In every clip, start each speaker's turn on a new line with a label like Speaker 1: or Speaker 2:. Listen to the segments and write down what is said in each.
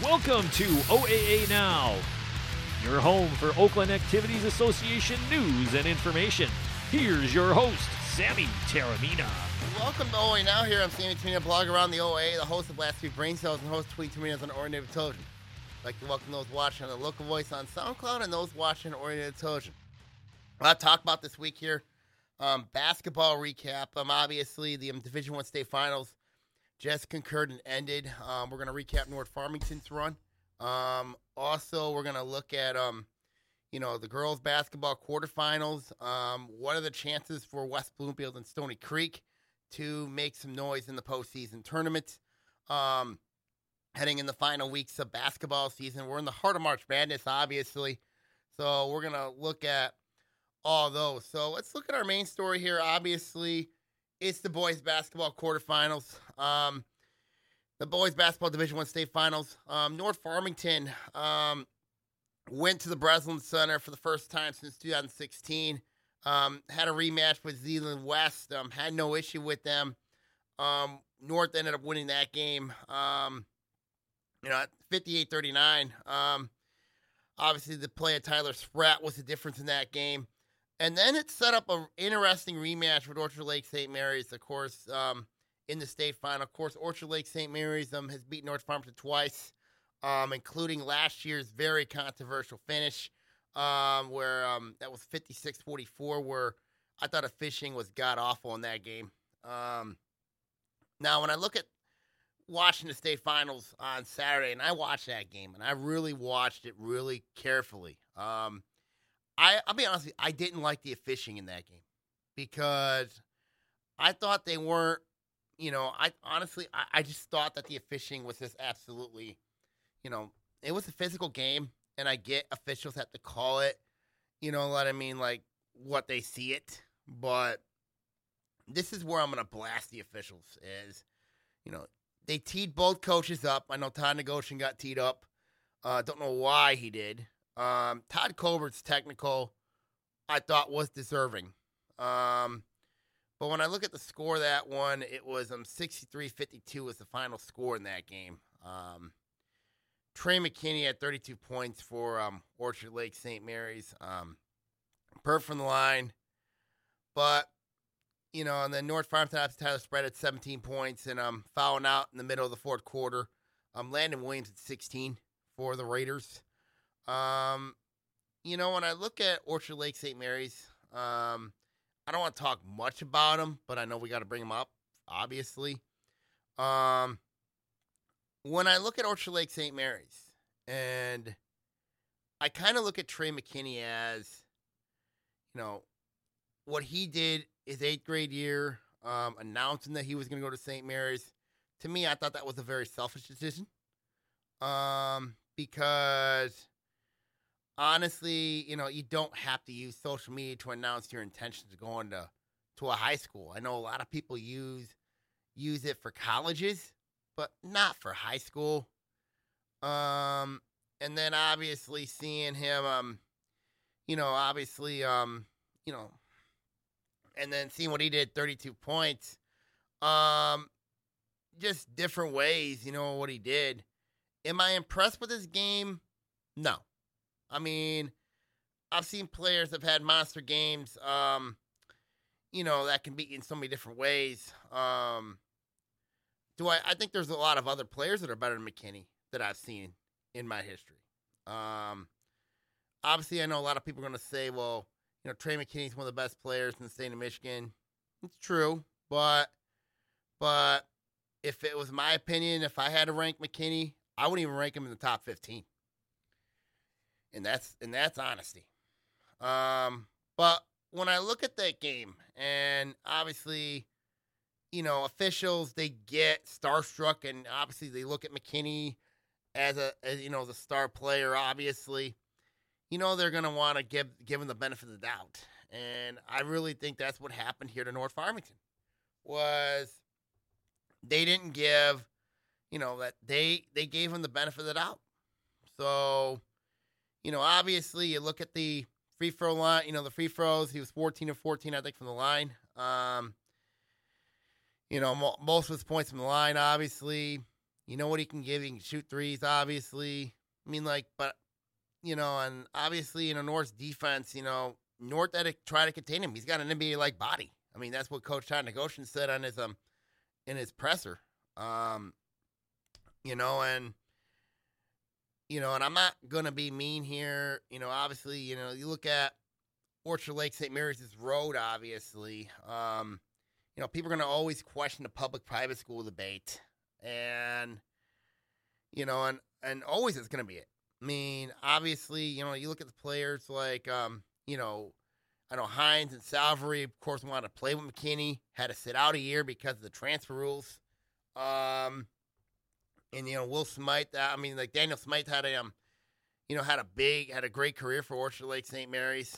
Speaker 1: Welcome to OAA Now, your home for Oakland Activities Association news and information. Here's your host, Sammy Taramina.
Speaker 2: Welcome to OAA Now. Here I'm Sammy Taramina, blogger around the OAA, the host of Last Week Brain Cells, and host of 22 Minutes on Oriented Television. I'd like to welcome those watching on the Local Voice on SoundCloud and those watching on Oriented Television. A lot to talk about this week here. Basketball recap. Obviously, the Division I state finals just concurred and ended. We're going to recap North Farmington's run. Also, we're going to look at, the girls' basketball quarterfinals. What are the chances for West Bloomfield and Stony Creek to make some noise in the postseason tournament? Heading in the final weeks of basketball season. We're in the heart of March Madness, obviously. So we're going to look at all those. So let's look at our main story here. Obviously, it's the boys' basketball quarterfinals. The boys' basketball Division I state finals. North Farmington went to the Breslin Center for the first time since 2016. Had a rematch with Zeeland West. Had no issue with them. North ended up winning that game, 58-39. Obviously, the play of Tyler Spratt was the difference in that game. And then it set up an interesting rematch with Orchard Lake St. Mary's, of course, in the state final. Of course, Orchard Lake St. Mary's has beaten North Farmington twice, including last year's very controversial finish, where that was 56-44, where I thought officiating was god-awful in that game. Now, when I look at watching the state finals on Saturday, and I watched that game, and I really watched it really carefully. I'll be honest with you, I didn't like the officiating in that game because I thought they weren't, I just thought that the officiating was just absolutely, it was a physical game, and I get officials have to call it, you know what I mean, like what they see it, but this is where I'm going to blast the officials is, they teed both coaches up. I know Todd Negocian got teed up. Don't know why he did. Todd Colbert's technical, I thought, was deserving. But when I look at the score of that one, it was 63-52 was the final score in that game. Trey McKinney had 32 points for Orchard Lake St. Mary's. Perfect from the line. But, and then North Farmington after Tyler Spratt at 17 points and fouling out in the middle of the fourth quarter. Landon Williams at 16 for the Raiders. When I look at Orchard Lake St. Mary's, I don't want to talk much about them, but I know we got to bring them up, obviously. When I look at Orchard Lake St. Mary's, and I kind of look at Trey McKinney as, what he did his 8th grade year, announcing that he was going to go to St. Mary's. To me, I thought that was a very selfish decision. Because honestly, you don't have to use social media to announce your intentions of going to a high school. I know a lot of people use it for colleges, but not for high school. And then obviously seeing him, and then seeing what he did, 32 points, just different ways, what he did. Am I impressed with his game? No. I mean, I've seen players that have had monster games, that can be in so many different ways. I think there's a lot of other players that are better than McKinney that I've seen in my history. Obviously, I know a lot of people are going to say, well, Trey McKinney's one of the best players in the state of Michigan. It's true, but if it was my opinion, if I had to rank McKinney, I wouldn't even rank him in the top 15. And that's honesty. But when I look at that game, and obviously, officials, they get starstruck, and obviously they look at McKinney as a star player, obviously. They're going to want to give him the benefit of the doubt. And I really think that's what happened here to North Farmington, was they didn't give, that they gave him the benefit of the doubt. So, obviously you look at the free throw line, the free throws, he was 14 of 14, I think, from the line. Most of his points from the line, obviously. You know what he can give? He can shoot threes, obviously. I mean, like, but, and obviously, North's defense, North had to try to contain him. He's got an NBA-like body. I mean, that's what Coach Todd Negocian said on his in his presser. And I'm not gonna be mean here. Obviously, you look at Orchard Lake St. Mary's road, obviously. People are gonna always question the public-private school debate, and and always it's gonna be it. I mean, obviously, you look at the players like, I know Hines and Salvery, of course, wanted to play with McKinney, had to sit out a year because of the transfer rules. And Will Smythe, Daniel Smythe had a great career for Orchard Lake St. Mary's.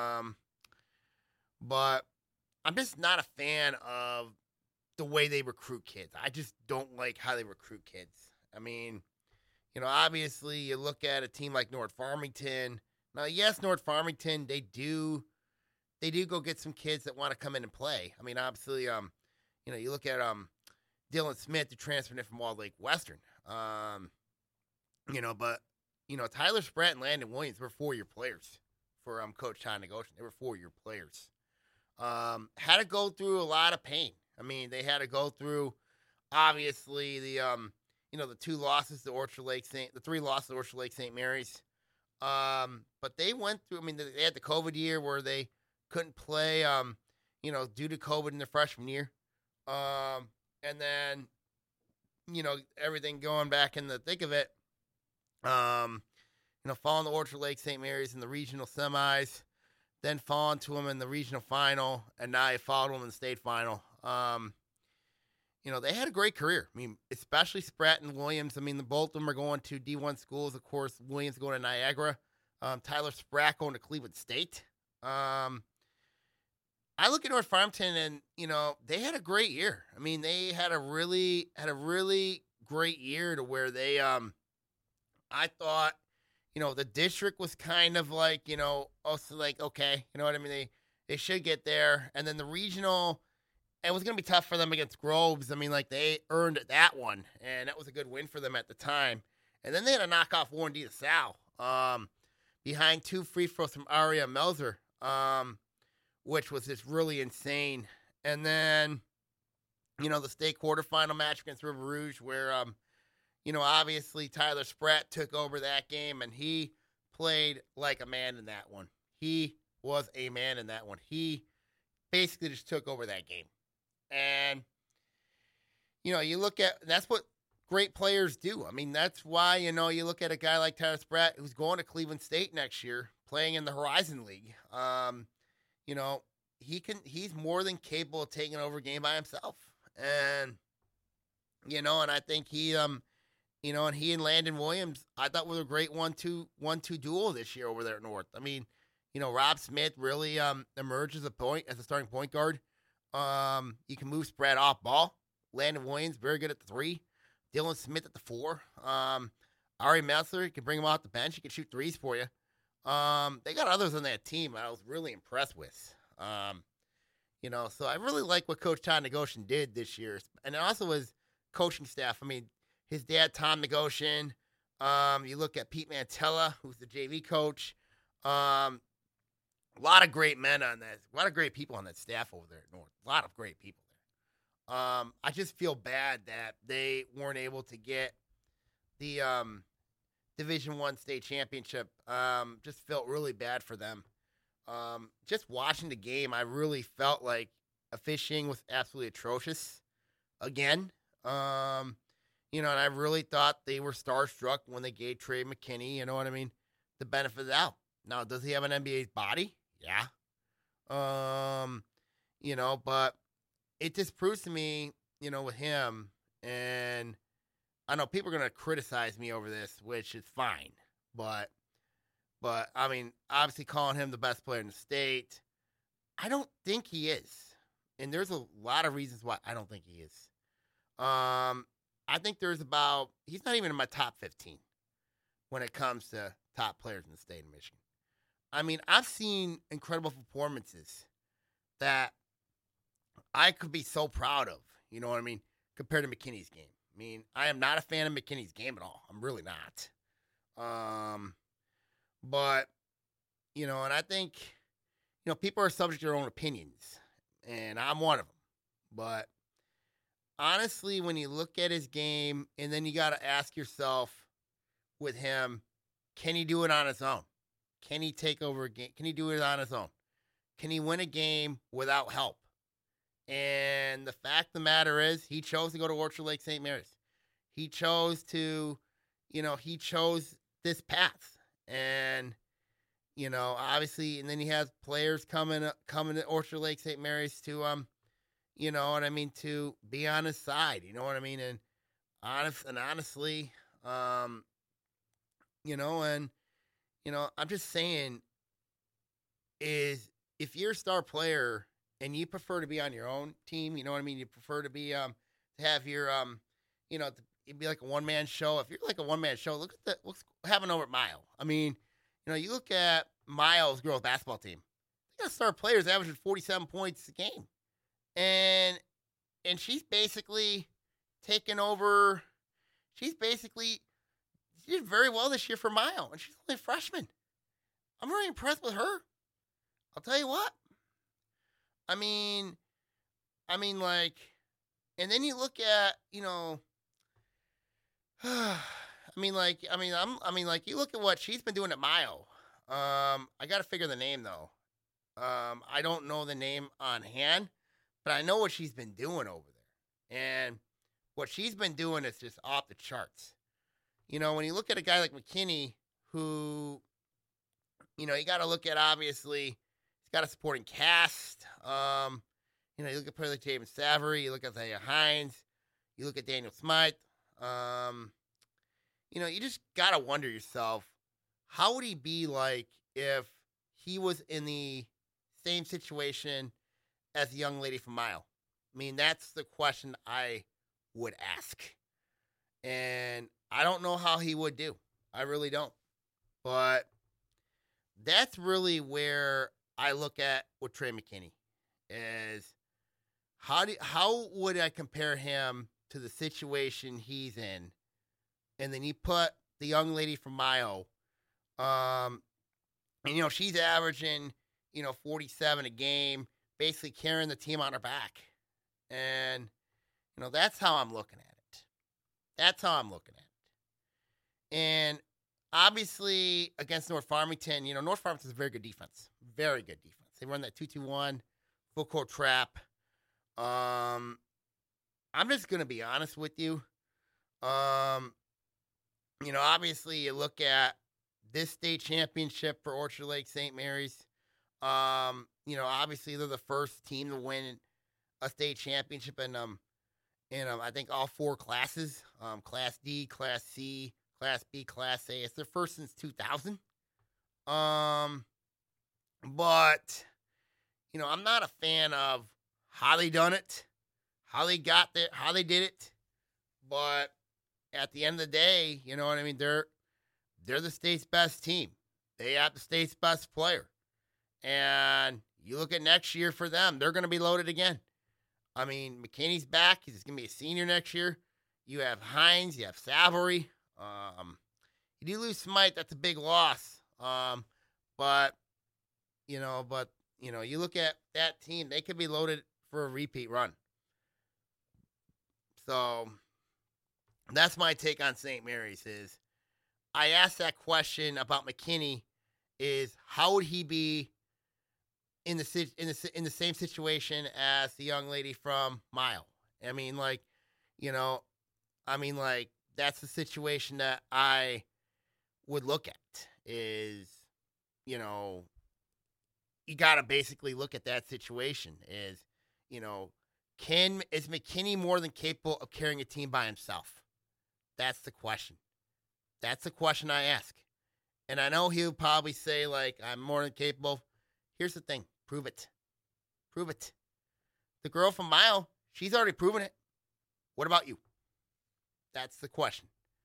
Speaker 2: But I'm just not a fan of the way they recruit kids. I just don't like how they recruit kids. I mean, obviously you look at a team like North Farmington. Now, yes, North Farmington, they do go get some kids that want to come in and play. I mean, obviously, you look at Dylan Smith, who transferred in from Walled Lake Western. But Tyler Spratt and Landon Williams were 4-year players for Coach Todd Negocian. They were 4-year players. Had to go through a lot of pain. I mean, they had to go through, obviously, the 3 losses to Orchard Lake St. Mary's. But they went through, they had the COVID year where they couldn't play, due to COVID in their freshman year. And then, everything going back in the thick of it, falling to Orchard Lake St. Mary's in the regional semis, then falling to them in the regional final, and now you followed them in the state final. They had a great career. I mean, especially Spratt and Williams. I mean, both of them are going to D1 schools. Of course, Williams going to Niagara. Tyler Spratt going to Cleveland State. I look at North Farmington, and they had a great year. I mean, they had a really great year to where they I thought the district was kind of like also like, okay, you know what I mean, they should get there. And then the regional, it was going to be tough for them against Groves. I mean, like, they earned that one, and that was a good win for them at the time. And then they had to knock off Warren D. LaSalle behind 2 free throws from Aria Melzer, which was just really insane. And then, the state quarterfinal match against River Rouge where, obviously Tyler Spratt took over that game, and he played like a man in that one. He was a man in that one. He basically just took over that game. And, you look at, that's what great players do. I mean, that's why, you look at a guy like Tyler Spratt who's going to Cleveland State next year, playing in the Horizon League. He's more than capable of taking over a game by himself. And, and I think he, and he and Landon Williams, I thought was a great 1-2 duo this year over there at North. I mean, Rob Smith really emerged as a starting point guard. You can move Spratt off ball. Landon Williams, very good at the 3. Dylan Smith at the 4. Ari Messler, you can bring him off the bench. He can shoot threes for you. They got others on that team I was really impressed with. So I really like what Coach Todd Negocian did this year. And also his coaching staff. I mean, his dad, Tom Negocian. You look at Pete Mantella, who's the JV coach. A lot of great men on that. A lot of great people on that staff over there at North. A lot of great people there. I just feel bad that they weren't able to get the Division I state championship. Just felt really bad for them. Just watching the game, I really felt like officiating was absolutely atrocious again. And I really thought they were starstruck when they gave Trey McKinney, you know what I mean, the benefit of the doubt. Now, does he have an NBA body? Yeah. But it just proves to me, with him, and I know people are going to criticize me over this, which is fine. But I mean, obviously calling him the best player in the state, I don't think he is. And there's a lot of reasons why I don't think he is. I think he's not even in my top 15 when it comes to top players in the state of Michigan. I mean, I've seen incredible performances that I could be so proud of, you know what I mean, compared to McKinney's game. I mean, I am not a fan of McKinney's game at all. I'm really not. But, and I think, people are subject to their own opinions, and I'm one of them. But honestly, when you look at his game, and then you got to ask yourself with him, can he do it on his own? Can he take over a game? Can he do it on his own? Can he win a game without help? And the fact of the matter is, he chose to go to Orchard Lake St. Mary's. He chose to, he chose this path. And, obviously, and then he has players coming to Orchard Lake St. Mary's to, to be on his side. You know what I mean? And honestly, I'm just saying is if you're a star player and you prefer to be on your own team, you know what I mean? You prefer to be, to have your, it'd be like a one-man show. If you're like a one-man show, look at what's happening over at Mile. I mean, you look at Mile's girls basketball team. They got star players averaging 47 points a game. And she's basically taken over. She did very well this year for Mile, and she's only a freshman. I'm very impressed with her. I'll tell you what. I mean, and then you look at, you look at what she's been doing at Mile. I got to figure the name though. I don't know the name on hand, but I know what she's been doing over there, and what she's been doing is just off the charts. When you look at a guy like McKinney, who, you got to look at, obviously, he's got a supporting cast. You look at player like James Savory, you look at Isaiah Hines, you look at Daniel Smythe. You just got to wonder yourself, how would he be like if he was in the same situation as the young lady from Mile? I mean, that's the question I would ask. And I don't know how he would do. I really don't. But that's really where I look at with Trey McKinney is how would I compare him to the situation he's in? And then you put the young lady from Mile, and she's averaging, 47 a game, basically carrying the team on her back. And, that's how I'm looking at it. That's how I'm looking at it. And obviously against North Farmington, North Farmington's a very good defense. Very good defense. They run that 2-2-1, full court trap. I'm just going to be honest with you. Obviously you look at this state championship for Orchard Lake St. Mary's. Obviously they're the first team to win a state championship in I think all four classes, Class D, Class C, Class B, Class A. It's their first since 2000. But, I'm not a fan of how they done it, how they got there, how they did it. But at the end of the day, you know what I mean? They're the state's best team. They have the state's best player. And you look at next year for them, they're going to be loaded again. I mean, McKinney's back. He's going to be a senior next year. You have Hines. You have Savory. You do lose Smythe. That's a big loss. But you look at that team. They could be loaded for a repeat run. So that's my take on St. Mary's. Is I asked that question about McKinney. Is how would he be in the same situation as the young lady from Mile? I mean, that's the situation that I would look at. Is, you got to basically look at that situation. Is, is McKinney more than capable of carrying a team by himself? That's the question. That's the question I ask. And I know he'll probably say, I'm more than capable. Here's the thing. Prove it. Prove it. The girl from Mile, she's already proven it. What about you? That's the question.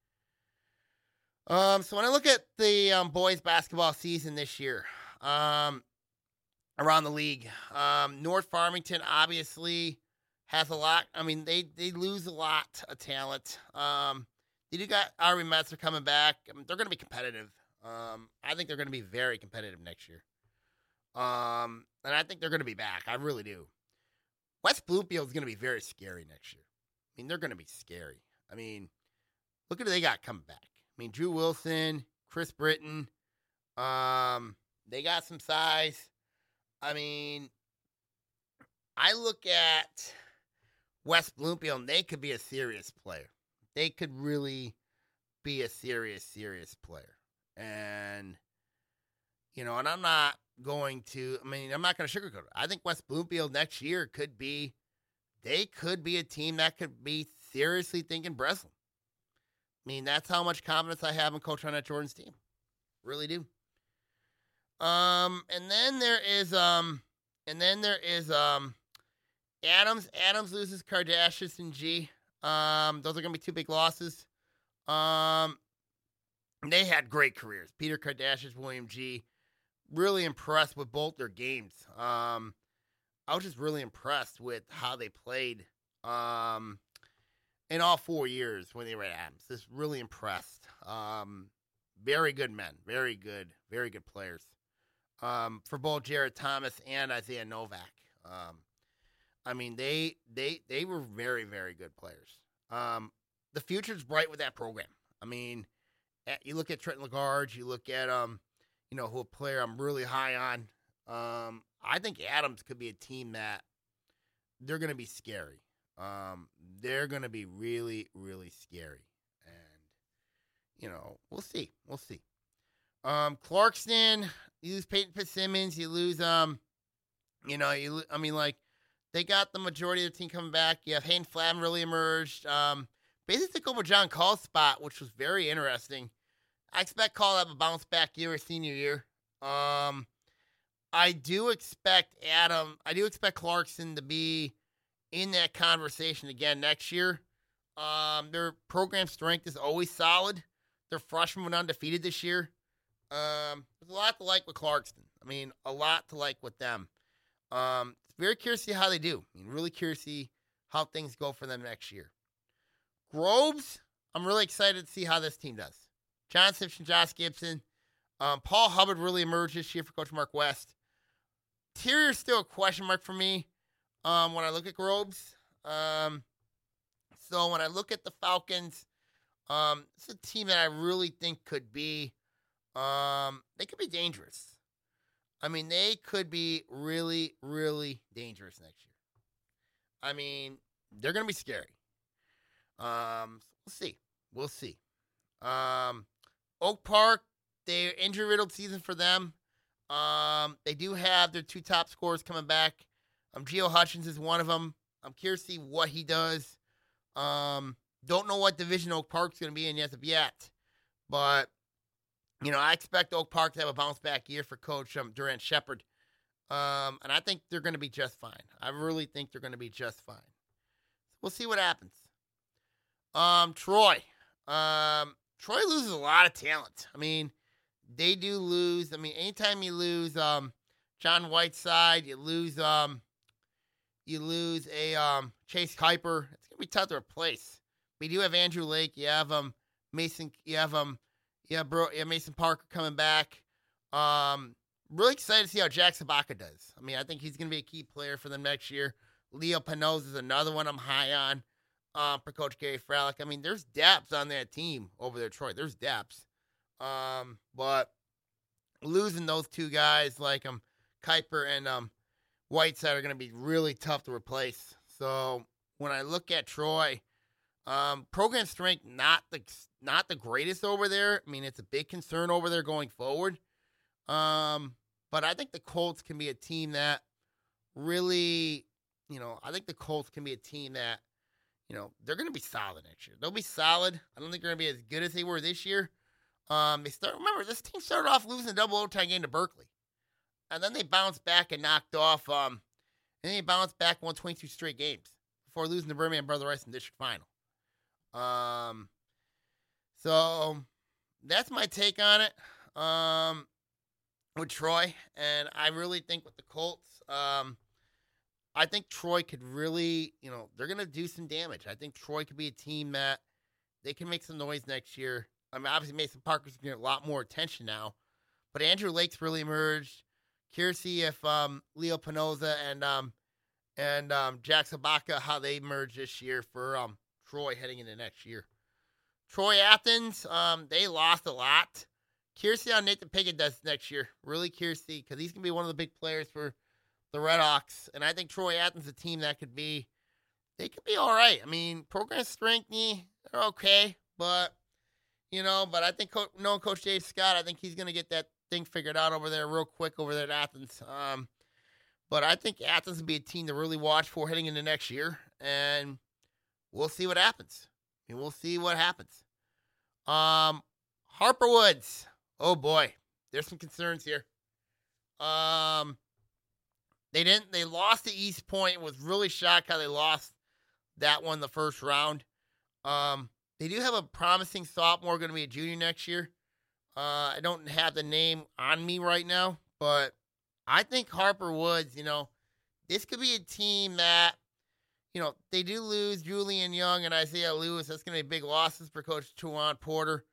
Speaker 2: So when I look at the boys basketball season this year, around the league, North Farmington, obviously, has a lot. I mean, they lose a lot of talent. They do got Ari Metzer coming back. I mean, they're going to be competitive. I think they're going to be very competitive next year. And I think they're going to be back. I really do. West Bloomfield is going to be very scary next year. I mean, they're going to be scary. I mean, look at who they got coming back. I mean, Drew Wilson, Chris Britton. They got some size. I mean, I look at West Bloomfield, and they could be a serious player. They could really be a serious player. And, and I'm not going to sugarcoat it. I think West Bloomfield next year could be a team that could be seriously thinking Breslin. I mean, that's how much confidence I have in Coach Arnett Jordan's team. Really do. And then there is Adams. Adams loses Kardashian and G. Those are gonna be two big losses. They had great careers. Peter Kardashian, William G. Really impressed with both their games. I was just really impressed with how they played in all 4 years when they were at Adams. Just really impressed. Very good men. Very good players. For both Jared Thomas and Isaiah Novak. I mean, they were very, very good players. The future's bright with that program. I mean, you look at Trent Lagarde, you look at who a player I'm really high on. I think Adams could be a team that they're going to be scary. They're going to be really, really scary. And, we'll see. Clarkston, you lose Peyton Fitzsimmons, you lose, they got the majority of the team coming back. You have Hayden Flavin really emerged. Basically took over John Call's spot, which was very interesting. I expect Call to have a bounce back year his senior year. I do expect Clarkson to be in that conversation again next year. Their program strength is always solid. Their freshmen went undefeated this year. There's a lot to like with Clarkston. I mean, a lot to like with them. Very curious to see how they do. I mean, really curious to see how things go for them next year. Groves, I'm really excited to see how this team does. John Simpson, Josh Gibson. Paul Hubbard really emerged this year for Coach Mark West. Terrier's still a question mark for me when I look at Groves. So when I look at the Falcons, it's a team that I really think could be, they could be dangerous. I mean, they could be really, really dangerous next year. I mean, they're going to be scary. We'll see. Oak Park, they're injury-riddled season for them. They do have their two top scorers coming back. Gio Hutchins is one of them. I'm curious to see what he does. Don't know what division Oak Park's going to be in as of yet. But, I expect Oak Park to have a bounce-back year for Coach Durant Shepard. And I think they're going to be just fine. I really think they're going to be just fine. We'll see what happens. Troy. Troy loses a lot of talent. I mean, they do lose. I mean, anytime you lose John Whiteside, you lose a Chase Kuiper. It's gonna be tough to replace. We do have Andrew Lake. You have Mason. You have Mason Parker coming back. Really excited to see how Jack Sabaka does. I mean, I think he's gonna be a key player for them next year. Leo Panoz is another one I'm high on. For Coach Gary Fralick. I mean, there's depth on that team over there, Troy. There's depth. But losing those two guys like Kuiper and Whiteside are going to be really tough to replace. So when I look at Troy, program strength not the greatest over there. I mean, it's a big concern over there going forward. But I think the Colts can be a team that really, they're going to be solid next year. They'll be solid. I don't think they're going to be as good as they were this year. Remember, this team started off losing a double overtime game to Berkeley. And then they bounced back and knocked off, and won 22 straight games before losing to Birmingham Brother Rice in the district final. So that's my take on it with Troy. And I really think with the Colts, I think Troy could really, they're going to do some damage. I think Troy could be a team that they can make some noise next year. I mean, obviously Mason Parker's going to get a lot more attention now, but Andrew Lake's really emerged. Curious to see if Leo Pinoza and Jack Sabaka, how they merge this year for Troy heading into next year. Troy Athens, they lost a lot. Curious to see how Nathan Pickett does next year. Really curious to see, because he's going to be one of the big players for the Redhawks. And I think Troy Athens is a team that could be all right. I mean, program strength, they're okay. But, but I think knowing Coach Dave Scott, I think he's going to get that thing figured out over there real quick over there at Athens. But I think Athens will be a team to really watch for heading into next year. And we'll see what happens. We'll see what happens. Harper Woods. Oh boy, there's some concerns here. They lost to East Point. Was really shocked how they lost that one the first round. They do have a promising sophomore going to be a junior next year. I don't have the name on me right now, but I think Harper Woods, this could be a team that, they do lose Julian Young and Isaiah Lewis. That's going to be big losses for Coach Tuan Porter.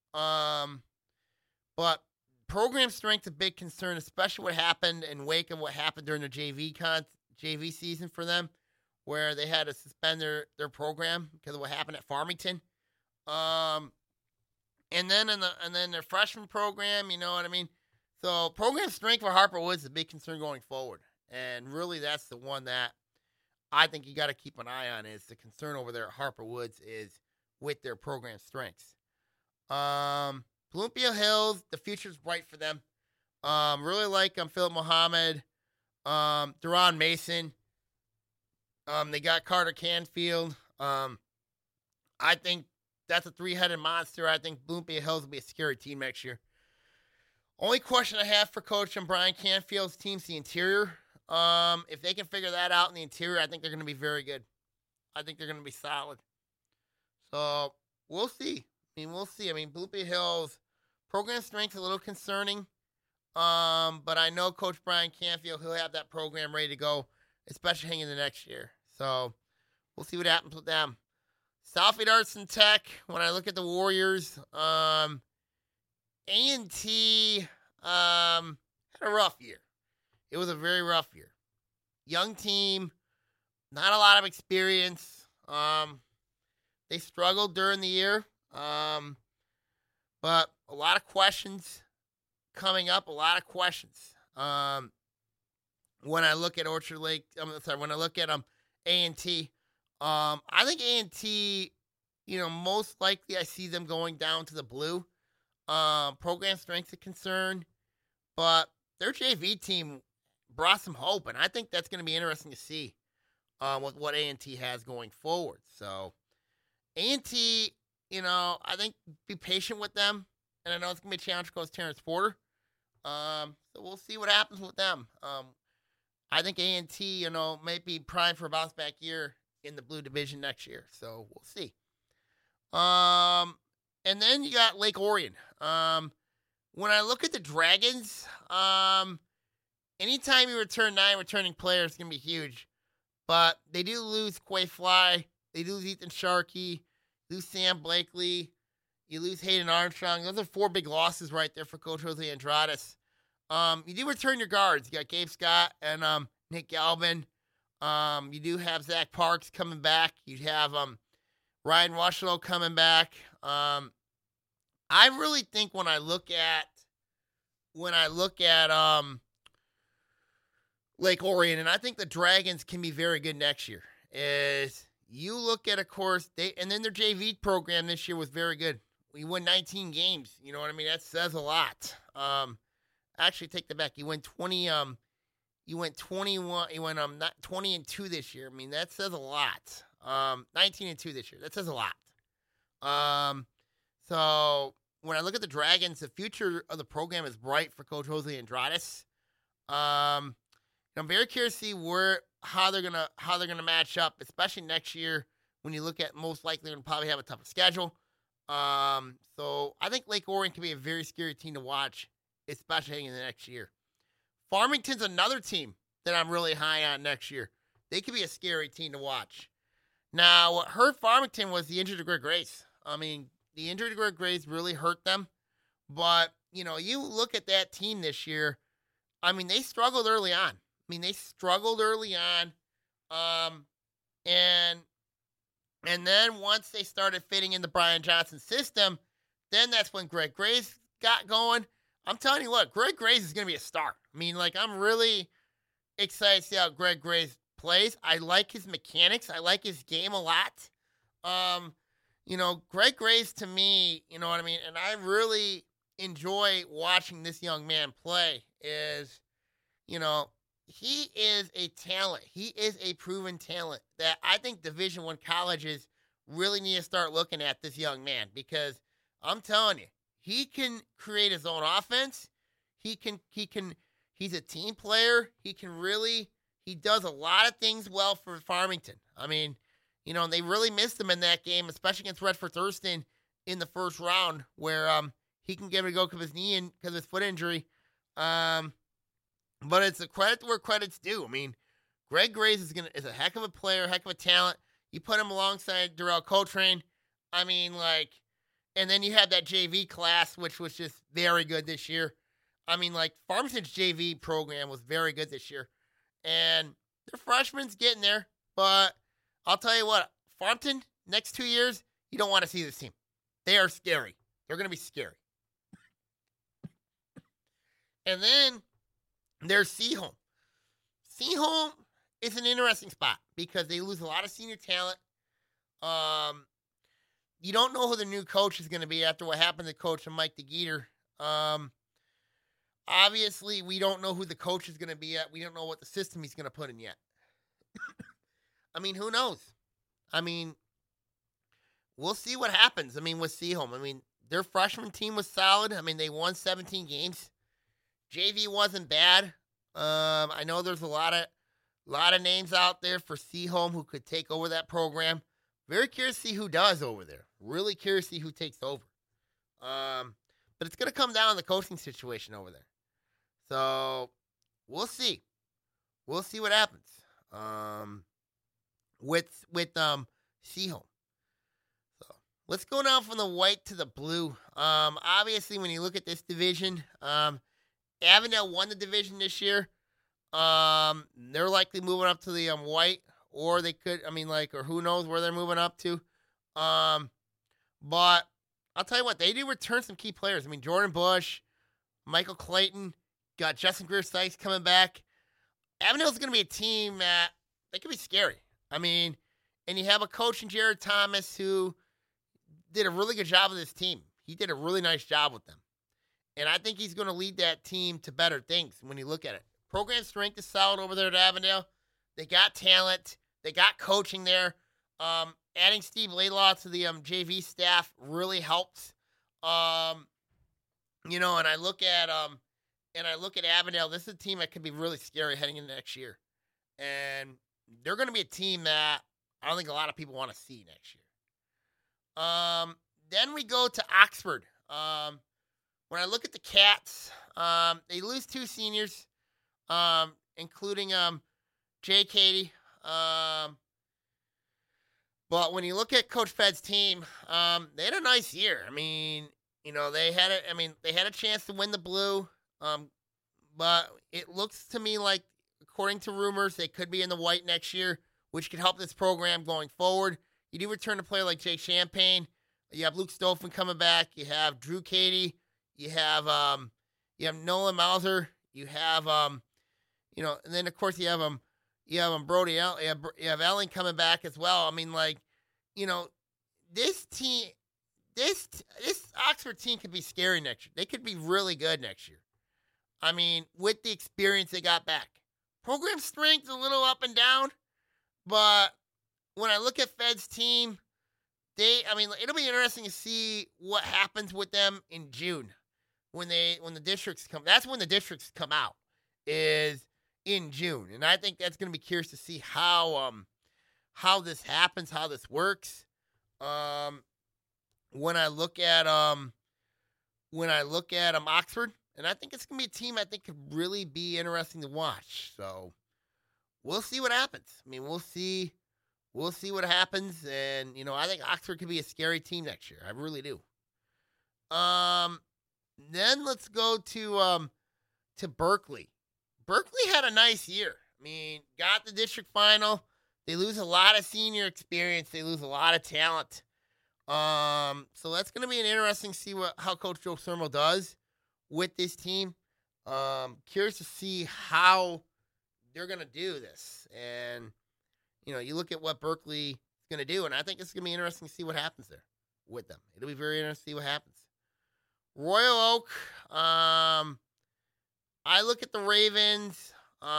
Speaker 2: But program strength is a big concern, especially what happened in wake of what happened during the JV season for them, where they had to suspend their program because of what happened at Farmington. And then their freshman program, you know what I mean? So program strength for Harper Woods is a big concern going forward. And really that's the one that I think you got to keep an eye on, is the concern over there at Harper Woods is with their program strengths. Olympia Hills, the future's bright for them. Really like Philip Muhammad, Deron Mason. They got Carter Canfield. I think that's a three-headed monster. I think Olympia Hills will be a scary team next year. Only question I have for Coach and Brian Canfield's team's the interior. If they can figure that out in the interior, I think they're going to be very good. I think they're going to be solid. So we'll see. We'll see. Olympia Hills program strength is a little concerning. But I know Coach Brian Canfield, he'll have that program ready to go, especially heading into next year. So we'll see what happens with them. Southfield Arts and Tech, when I look at the Warriors, A&T had a rough year. It was a very rough year. Young team, not a lot of experience. They struggled during the year. But a lot of questions coming up, when I look at Orchard Lake, when I look at A&T, I think A&T, most likely I see them going down to the blue. Program strength's a concern, but their JV team brought some hope, and I think that's going to be interesting to see with what A&T has going forward. So A&T, I think be patient with them, and I know it's going to be a challenge because Terrence Porter. So we'll see what happens with them. I think A&T, may be primed for a bounce back year in the blue division next year. So we'll see. And then you got Lake Orion. When I look at the Dragons, anytime you return 9 returning players, it's going to be huge. But they do lose Quay Fly. They lose Ethan Sharkey. Lose Sam Blakely. You lose Hayden Armstrong. Those are 4 big losses right there for Coach Jose Andrades. You do return your guards. You got Gabe Scott and Nick Galvin. You do have Zach Parks coming back. You have Ryan Rushlow coming back. I really think when I look at Lake Orion, and I think the Dragons can be very good next year, is you look at, of course, and then their JV program this year was very good. We won 19 games. You know what I mean? That says a lot. Actually, take that back. You went 20. You went 21. You went not 20-2 this year. That says a lot. 19-2 this year. That says a lot. So when I look at the Dragons, the future of the program is bright for Coach Jose Andrades. I'm very curious to see how they're gonna match up, especially next year when you look at most likely they're gonna probably have a tougher schedule. So I think Lake Orion can be a very scary team to watch, especially in the next year. Farmington's another team that I'm really high on next year. they could be a scary team to watch. Now, what hurt Farmington was the injury to Greg Grace. I mean, the injury to Greg Grace really hurt them. But, you know, you look at that team this year, I mean, they struggled early on. And then once they started fitting in the Brian Johnson system, then that's when Greg Grace got going. I'm telling you what, Greg Grace is going to be a star. I mean, like, I'm really excited to see how Greg Grace plays. I like his mechanics. I like his game a lot. You know, Greg Grace to me, you know what I mean? And I really enjoy watching this young man play is, you know, he is a talent. He is a proven talent that I think Division I colleges really need to start looking at this young man because I'm telling you, he can create his own offense. He's a team player. He does a lot of things well for Farmington. I mean, you know, they really missed him in that game, especially against Redford Thurston in the first round where he can give it a go because of his knee and because of his foot injury. But it's a credit where credit's due. I mean, Greg Grace is a heck of a player, heck of a talent. You put him alongside Darrell Coltrane. I mean, like, and then you had that JV class, which was just very good this year. I mean, like, Farmington's JV program was very good this year. And their freshmen's getting there. But I'll tell you what, Farmington, next 2 years, you don't want to see this team. They are scary. They're going to be scary. And then there's Seaholm. Seaholm is an interesting spot because they lose a lot of senior talent. You don't know who the new coach is going to be after what happened to Coach Mike DeGeeter. Obviously, we don't know who the coach is going to be yet. We don't know what the system he's going to put in yet. I mean, who knows? I mean, we'll see what happens. I mean, with Seaholm. I mean, their freshman team was solid. I mean, they won 17 games. JV wasn't bad. I know there's a lot of names out there for Seaholm who could take over that program. Very curious to see who does over there. Really curious to see who takes over. But it's going to come down to the coaching situation over there. So we'll see. We'll see what happens with Seaholm. So let's go now from the white to the blue. Obviously, when you look at this division, Avondale won the division this year. They're likely moving up to the white, or they could. I mean, like, or who knows where they're moving up to. But I'll tell you what, they do return some key players. I mean, Jordan Bush, Michael Clayton, got Justin Greer-Sykes coming back. Avondale's going to be a team that they could be scary. I mean, and you have a coach in Jared Thomas who did a really good job with his team. He did a really nice job with them. And I think he's going to lead that team to better things when you look at it. Program strength is solid over there at Avondale. They got talent. They got coaching there. Adding Steve Laidlaw to the JV staff really helps. You know, and I look at Avondale. This is a team that could be really scary heading into next year, and they're going to be a team that I don't think a lot of people want to see next year. Then we go to Oxford. When I look at the Cats, they lose two seniors, including Jay Cady. But when you look at Coach Fed's team, they had a nice year. I mean, you know, they had a chance to win the blue. But it looks to me like, according to rumors, they could be in the white next year, which could help this program going forward. You do return a player like Jake Champagne. You have Luke Stolfen coming back. You have Drew Cady. You have Nolan Mauser. You have you know, and then of course you have Brody. You have Ellen coming back as well. I mean, like, you know, this team, this Oxford team could be scary next year. They could be really good next year. I mean, with the experience they got back. Program strength is a little up and down, but when I look at Fed's team, it'll be interesting to see what happens with them in June when the districts come. That's when the districts come out, is in June, and I think that's going to be curious to see how this happens, how this works. When I look at Oxford, and I think it's going to be a team I think could really be interesting to watch. So we'll see what happens. I mean, we'll see what happens, and I think Oxford could be a scary team next year. I really do. Then let's go to Berkeley. Berkeley had a nice year. I mean, got the district final. They lose a lot of senior experience. They lose a lot of talent. So that's going to be an interesting to see how Coach Joe Sermo does with this team. Curious to see how they're going to do this. And, you look at what Berkeley is going to do, and I think it's going to be interesting to see what happens there with them. It'll be very interesting to see what happens. Royal Oak, I look at the Ravens. When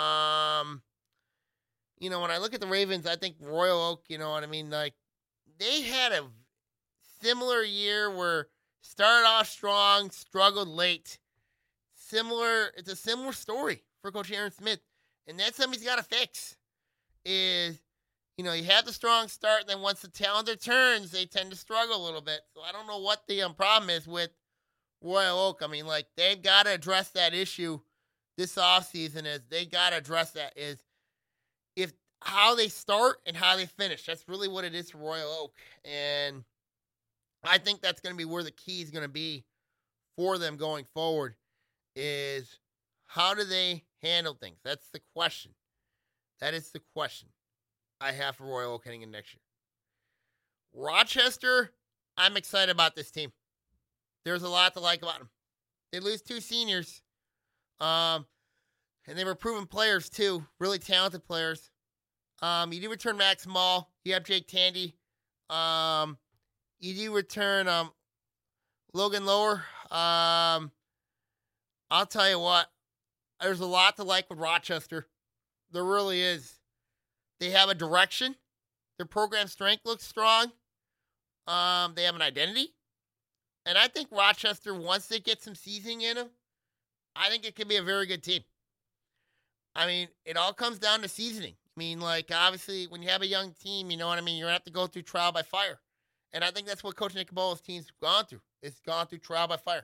Speaker 2: I look at the Ravens, I think Royal Oak, you know what I mean? Like, they had a similar year where started off strong, struggled late. It's a similar story for Coach Aaron Smith. And that's something he's got to fix. Is, you have the strong start, and then once the calendar turns, they tend to struggle a little bit. So I don't know what the problem is with Royal Oak. I mean, like, they've got to address that issue this offseason. They got to address that is if how they start and how they finish. That's really what it is for Royal Oak. And I think that's going to be where the key is going to be for them going forward is how do they handle things? That's the question. That is the question I have for Royal Oak heading in next year. Rochester, I'm excited about this team. There's a lot to like about them. They lose 2 seniors. And they were proven players, too. Really talented players. You do return Max Mall. You have Jake Tandy. You do return Logan Lower. I'll tell you what. There's a lot to like with Rochester. There really is. They have a direction. Their program strength looks strong. They have an identity. And I think Rochester, once they get some seasoning in them, I think it could be a very good team. I mean, it all comes down to seasoning. I mean, like, obviously, when you have a young team, you know what I mean, you're going to have to go through trial by fire. And I think that's what Coach Nick Cabola's team's gone through. It's gone through trial by fire.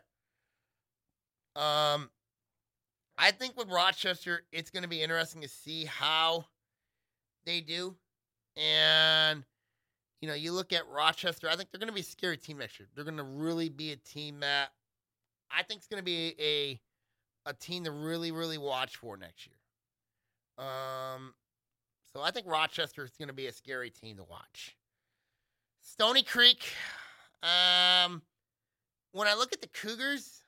Speaker 2: I think with Rochester, it's going to be interesting to see how they do. And, you look at Rochester, I think they're going to be a scary team next year. They're going to really be a team that I think is going to be a team to really, really watch for next year. So I think Rochester is going to be a scary team to watch. Stony Creek, when I look at the Cougars,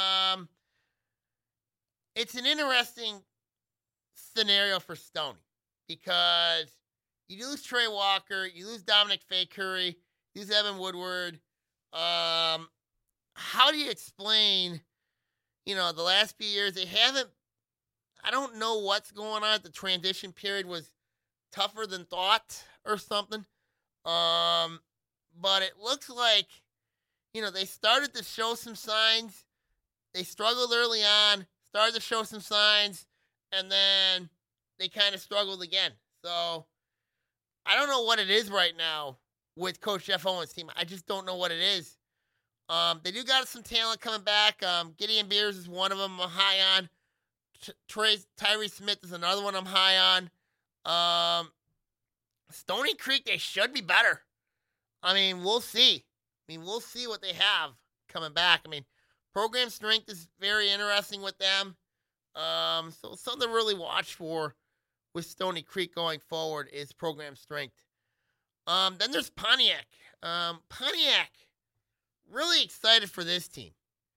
Speaker 2: it's an interesting scenario for Stony because you lose Trey Walker, you lose Dominic Fay-Curry, you lose Evan Woodward. How do you explain, the last few years, I don't know what's going on. The transition period was tougher than thought or something. But it looks like, they started to show some signs. They struggled early on, started to show some signs, and then they kind of struggled again. So I don't know what it is right now with Coach Jeff Owens' team. I just don't know what it is. They do got some talent coming back. Gideon Beers is one of them I'm high on. Tyree Smith is another one I'm high on. Stony Creek, they should be better. I mean, we'll see. We'll see what they have coming back. Program strength is very interesting with them. So something to really watch for with Stony Creek going forward is program strength. Then there's Pontiac. Pontiac, really excited for this team.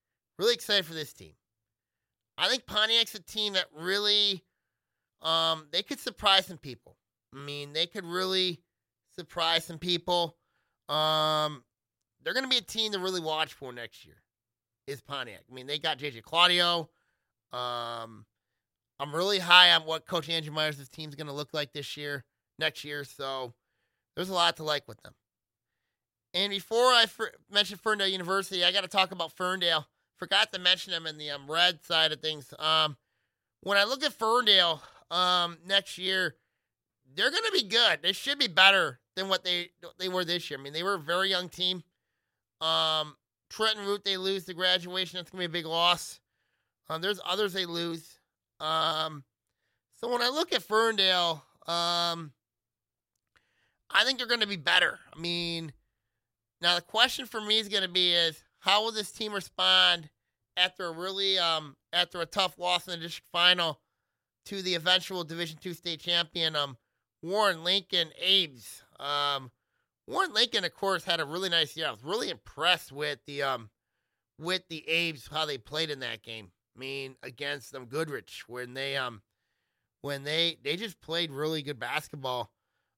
Speaker 2: I think Pontiac's a team that really, they could surprise some people. They could really surprise some people. They're going to be a team to really watch for next year, is Pontiac. They got J.J. Claudio. I'm really high on what Coach Andrew Myers' team's going to look like next year. So there's a lot to like with them. And before I mention Ferndale University, I got to talk about Ferndale. Forgot to mention them in the red side of things. When I look at Ferndale next year, they're going to be good. They should be better than what they were this year. They were a very young team. Trenton Root, they lose to graduation. That's going to be a big loss. There's others they lose. So when I look at Ferndale, I think they're going to be better. I mean, now the question for me is going to be is how will this team respond after a tough loss in the district final to the eventual Division II state champion Warren Lincoln Abes. Warren Lincoln, of course, had a really nice year. I was really impressed with the Abes, how they played in that game. I mean, against Goodrich, when they just played really good basketball.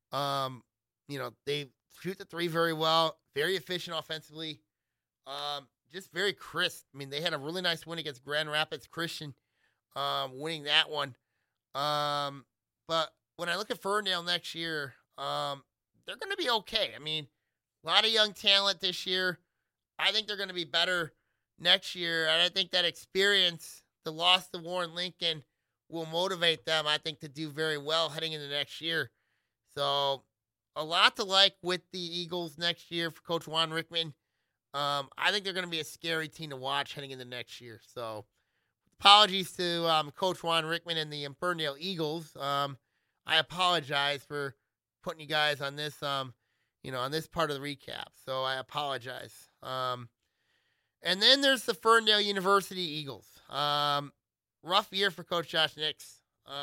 Speaker 2: They shoot the three very well, very efficient offensively, just very crisp. I mean, they had a really nice win against Grand Rapids Christian, winning that one. But when I look at Ferndale next year, they're going to be okay. I mean, a lot of young talent this year. I think they're going to be better next year, and I think that experience, the loss to Warren Lincoln, will motivate them, I think, to do very well heading into next year. So, a lot to like with the Eagles next year for Coach Juan Rickman. I think they're going to be a scary team to watch heading into next year. So, apologies to Coach Juan Rickman and the Ferndale Eagles. I apologize for putting you guys on this, on this part of the recap. So, I apologize. And then there's the Ferndale University Eagles. Rough year for Coach Josh Nix.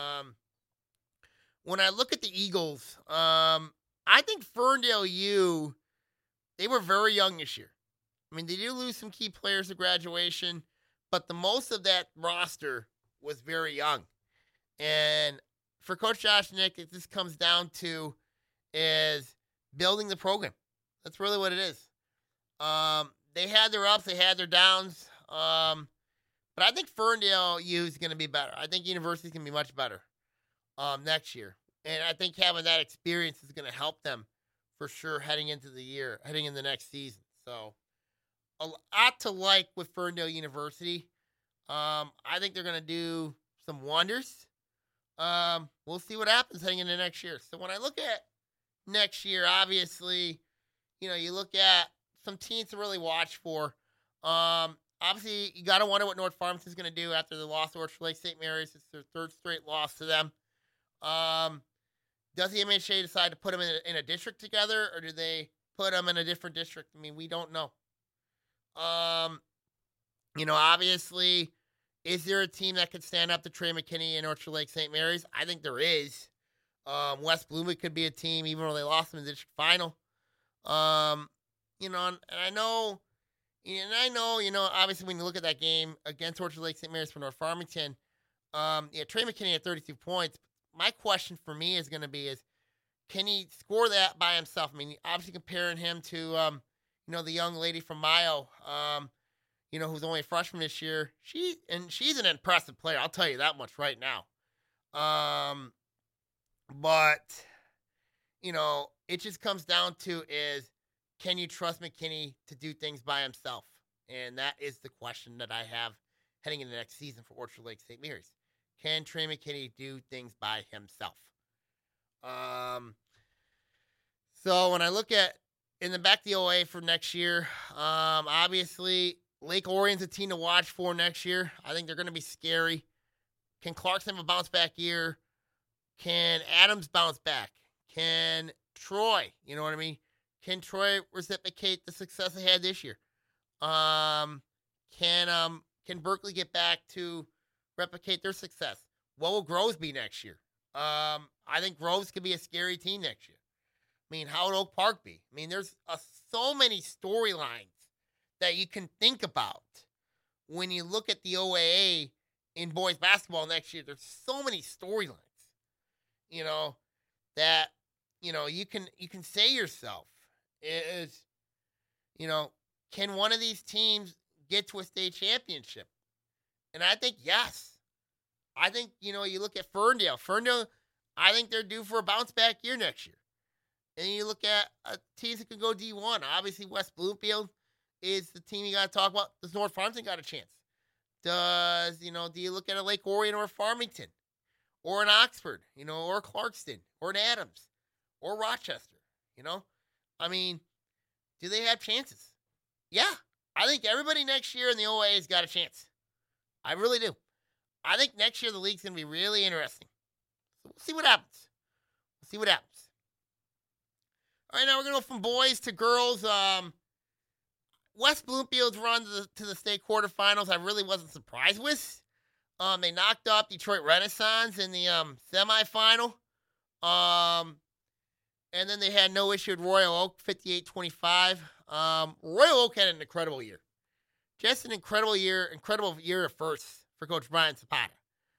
Speaker 2: When I look at the Eagles, I think Ferndale U, they were very young this year. I mean, they did lose some key players to graduation, but the most of that roster was very young. And for Coach Josh Nix, what this comes down to is building the program. That's really what it is. They had their ups, they had their downs. But I think Ferndale U is going to be better. I think University is going to be much better next year. And I think having that experience is going to help them for sure heading into the next season. So a lot to like with Ferndale University. I think they're going to do some wonders. We'll see what happens heading into next year. So when I look at next year, obviously, you look at some teams to really watch for. Obviously, you got to wonder what North Farmington's going to do after the loss to Orchard Lake St. Mary's. It's their third straight loss to them. Does the MHA decide to put them in a district together, or do they put them in a different district? I mean, we don't know. Obviously, is there a team that could stand up to Trey McKinney and Orchard Lake St. Mary's? I think there is. West Bloomwood could be a team, even though they lost them in the district final. And I know, obviously when you look at that game against Orchard Lake St. Mary's for North Farmington, Trey McKinney had 32 points. My question for me is going to be can he score that by himself? I mean, obviously comparing him to, the young lady from Mayo, who's only a freshman this year. She's an impressive player. I'll tell you that much right now. But, it just comes down to is, can you trust McKinney to do things by himself? And that is the question that I have heading into the next season for Orchard Lake St. Mary's. Can Trey McKinney do things by himself? So when I look at in the back of the OA for next year, obviously Lake Orion's a team to watch for next year. I think they're going to be scary. Can Clarkson have a bounce back year? Can Adams bounce back? Can Troy, you know what I mean? Can Troy reciprocate the success they had this year? Can Berkeley get back to replicate their success? What will Groves be next year? I think Groves could be a scary team next year. I mean, how would Oak Park be? I mean, there's so many storylines that you can think about when you look at the OAA in boys basketball next year. There's so many storylines, that, you can say yourself is, can one of these teams get to a state championship? And I think yes. I think, you look at Ferndale. Ferndale, I think they're due for a bounce back year next year. And you look at teams that can go D1. Obviously, West Bloomfield is the team you got to talk about. Does North Farmington got a chance? Do you look at a Lake Orion or Farmington? Or an Oxford, or Clarkston, or an Adams, or Rochester, I mean, do they have chances? Yeah. I think everybody next year in the OA has got a chance. I really do. I think next year the league's going to be really interesting. So we'll see what happens. See what happens. All right, now we're going to go from boys to girls. West Bloomfield's run to the state quarterfinals, I really wasn't surprised with. They knocked off Detroit Renaissance in the semifinal. And then they had no issue with Royal Oak, 58-25. Royal Oak had an incredible year. Just an incredible year of firsts for Coach Brian Zapata.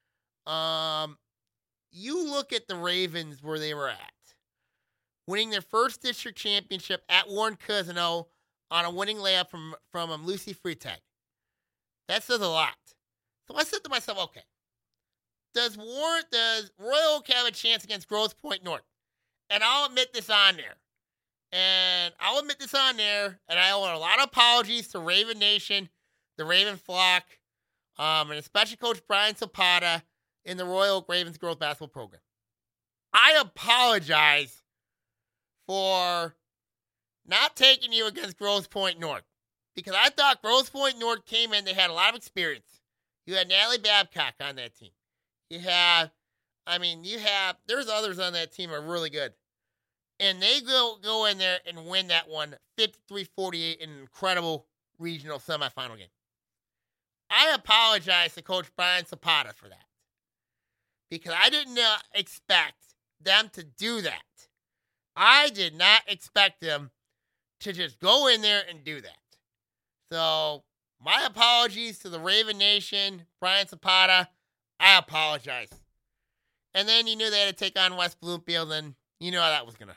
Speaker 2: You look at the Ravens where they were at. Winning their first district championship at Warren Cousino on a winning layup from Lucy Freitag. That says a lot. So I said to myself, okay, does Royal Oak have a chance against Grosse Pointe North? And I'll admit this on there. And I owe a lot of apologies to Raven Nation, the Raven flock, and especially Coach Brian Zapata in the Royal Oak Ravens girls basketball program. I apologize for not taking you against Grosse Pointe North, because I thought Grosse Pointe North came in, they had a lot of experience. You had Natalie Babcock on that team. There's others on that team are really good. And they go in there and win that one 53-48 in an incredible regional semifinal game. I apologize to Coach Brian Zapata for that, because I did not expect them to do that. I did not expect them to just go in there and do that. So, my apologies to the Raven Nation, Brian Zapata. I apologize. And then you knew they had to take on West Bloomfield, and you know how that was gonna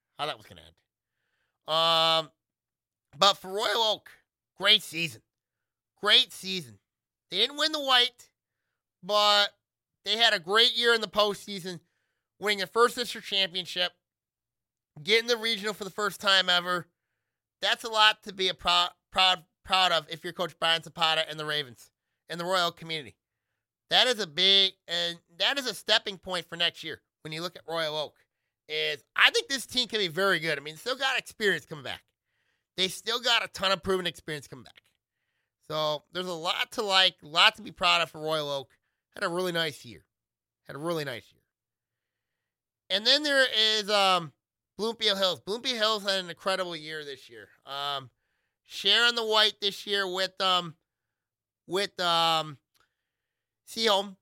Speaker 2: end. But for Royal Oak, great season. They didn't win the white, but they had a great year in the postseason, winning their first district championship, getting the regional for the first time ever. That's a lot to be proud of if you're Coach Brian Zapata and the Ravens and the Royal Oak community. That is a stepping point for next year when you look at Royal Oak. I think this team can be very good. I mean, still got experience coming back. They still got a ton of proven experience coming back. So there's a lot to like, a lot to be proud of for Royal Oak. Had a really nice year. And then there is Bloomfield Hills. Bloomfield Hills had an incredible year this year. Sharing the white this year with Seaholm.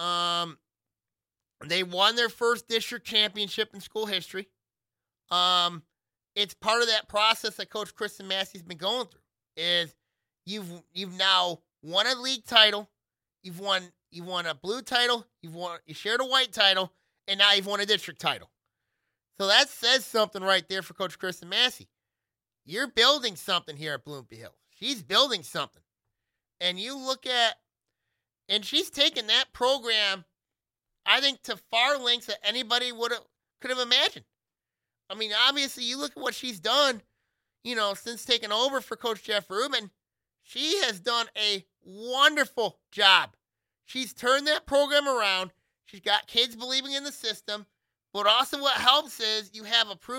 Speaker 2: They won their first district championship in school history. It's part of that process that Coach Kristen Massey's been going through. Is you've now won a league title, you've won a blue title, you shared a white title, and now you've won a district title. So that says something right there for Coach Kristen Massey. You're building something here at Bloomfield Hills. She's building something. And you look at, and she's taken that program, I think, to far lengths that anybody could have imagined. I mean, obviously, you look at what she's done, since taking over for Coach Jeff Rubin. She has done a wonderful job. She's turned that program around. She's got kids believing in the system. But also what helps is you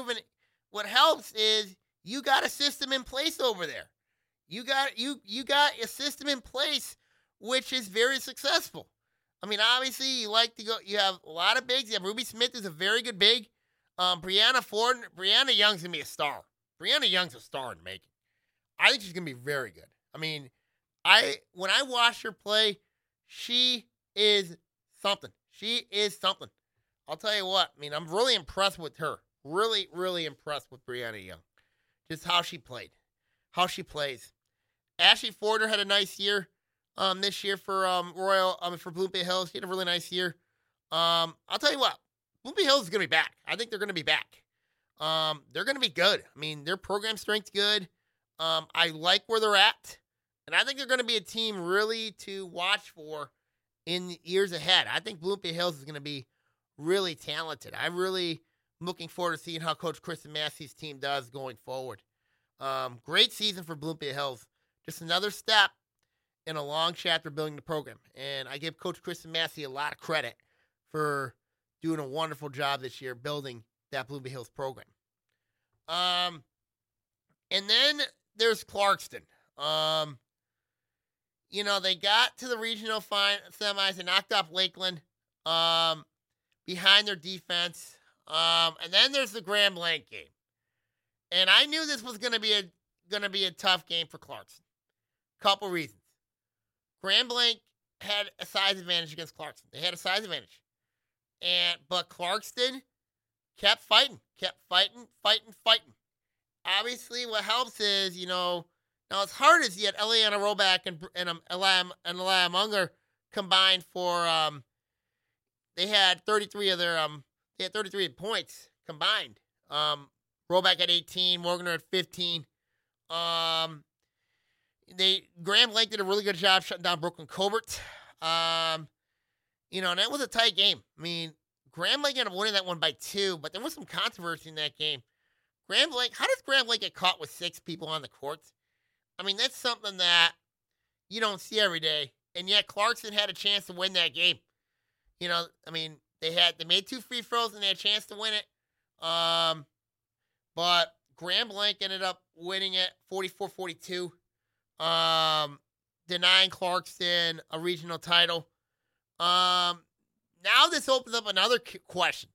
Speaker 2: got a system in place over there. You got a system in place which is very successful. I mean, obviously, you have a lot of bigs. You have Ruby Smith is a very good big. Brianna Young's going to be a star. Brianna Young's a star in the making. I think she's going to be very good. I mean, when I watch her play, she is something. I'll tell you what. I mean, I'm really impressed with her. Really, really impressed with Brianna Young. Just how she played. How she plays. Ashley Forder had a nice year this year for Bloomfield Hills. She had a really nice year. I'll tell you what. Bloomfield Hills is going to be back. I think they're going to be back. They're going to be good. I mean, their program strength's good. I like where they're at. And I think they're going to be a team really to watch for in years ahead. I think Bloomfield Hills is going to be really talented. I'm really looking forward to seeing how Coach Kristen Massey's team does going forward. Great season for Bloomfield Hills. Just another step in a long chapter building the program. And I give Coach Kristen Massey a lot of credit for doing a wonderful job this year building that Bloomfield Hills program. And then there's Clarkston. They got to the regional semis and knocked off Lakeland behind their defense. And then there's the Grand Blanc game. And I knew this was going to be a tough game for Clarkson. Couple reasons. Grand Blanc had a size advantage against Clarkson. They had a size advantage. But Clarkson kept fighting. Obviously, what helps is, now as hard as yet, Eliana Roback and Elia Munger combined for, they had 33 points combined. Roback had 18, Morganer had 15. Graham Blanc did a really good job shutting down Brooklyn Colbert. And that was a tight game. I mean, Graham Blanc ended up winning that one by 2, but there was some controversy in that game. How does Graham Blanc get caught with 6 people on the court? I mean, that's something that you don't see every day. And yet Clarkson had a chance to win that game. They made 2 free throws and they had a chance to win it. But Graham Blanc ended up winning it 44-42, denying Clarkson a regional title. Now this opens up another question.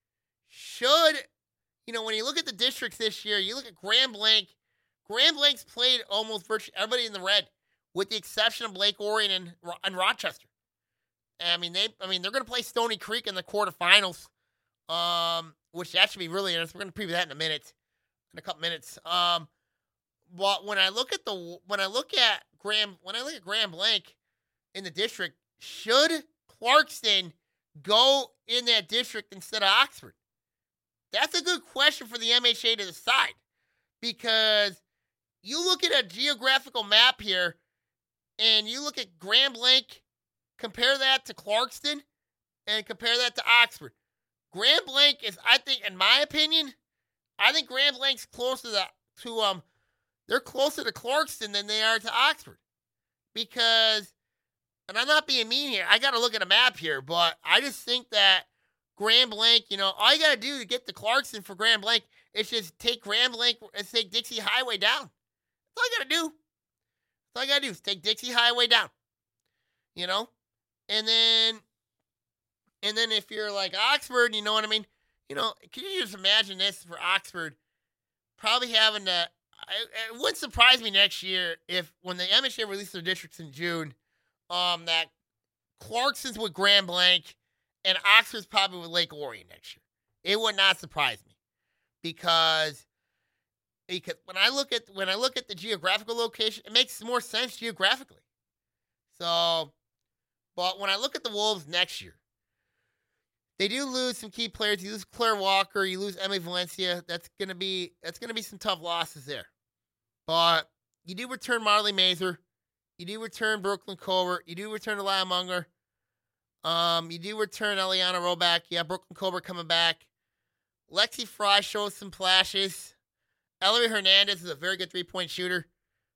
Speaker 2: When you look at the districts this year, you look at Graham Blanc. Graham Blanc's played almost virtually everybody in the red, with the exception of Lake Orion and Rochester. They're going to play Stony Creek in the quarterfinals, which that should be really interesting. We're going to preview that in a couple minutes. But when I look at Graham Blanc in the district, should Clarkson go in that district instead of Oxford? That's a good question for the MHA to decide, because you look at a geographical map here and you look at Graham Blanc, compare that to Clarkston, and compare that to Oxford. Graham Blanc is, I think, in my opinion, Graham Blanc's closer they're closer to Clarkston than they are to Oxford. Because, and I'm not being mean here, I got to look at a map here, but I just think that Graham Blanc, all you got to do to get to Clarkson for Graham Blanc is just take Graham Blanc and take Dixie Highway down. That's all you got to do. That's all you got to do is take Dixie Highway down. And then if you're like Oxford, you know what I mean? Can you just imagine this for Oxford? Probably having to, it wouldn't surprise me next year if when the MHA releases their districts in June, that Clarkson's with Graham Blanc and Oxford's probably with Lake Orion next year. It would not surprise me because when I look at the geographical location, it makes more sense geographically. So, but when I look at the Wolves next year, they do lose some key players. You lose Claire Walker, you lose Emily Valencia. That's gonna be some tough losses there. But you do return Marley Mazer, you do return Brooklyn Colbert, you do return Elia Munger. You do return Eliana Roback. Yeah, Brooklyn Colbert coming back. Lexi Fry shows some flashes. Ellery Hernandez is a very good 3-point shooter.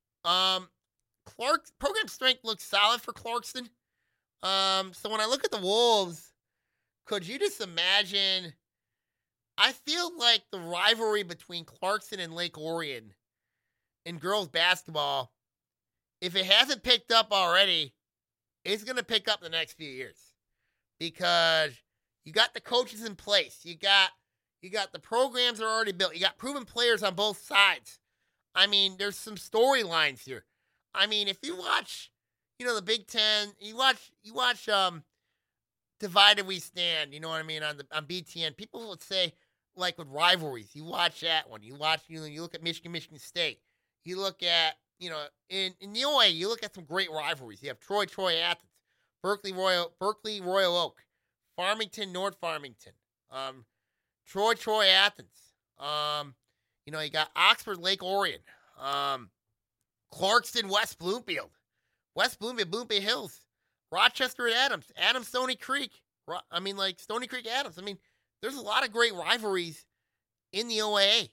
Speaker 2: Program strength looks solid for Clarkston. So when I look at the Wolves, could you just imagine? I feel like the rivalry between Clarkson and Lake Orion in girls basketball, if it hasn't picked up already, it's going to pick up the next few years. Because you got the coaches in place. You got the programs that are already built. You got proven players on both sides. There's some storylines here. If you watch, the Big Ten, you watch Divided We Stand, you know what I mean, on BTN. People would say, like with rivalries, you watch that one. You look at Michigan State. You look at, in the OA, you look at some great rivalries. You have Troy Athens. Berkeley Royal Oak, Farmington, North Farmington, Troy Athens. You got Oxford, Lake Orion, Clarkston, West Bloomfield, Bloomfield Hills, Rochester and Adams, Stony Creek. Stony Creek, Adams. There's a lot of great rivalries in the OAA.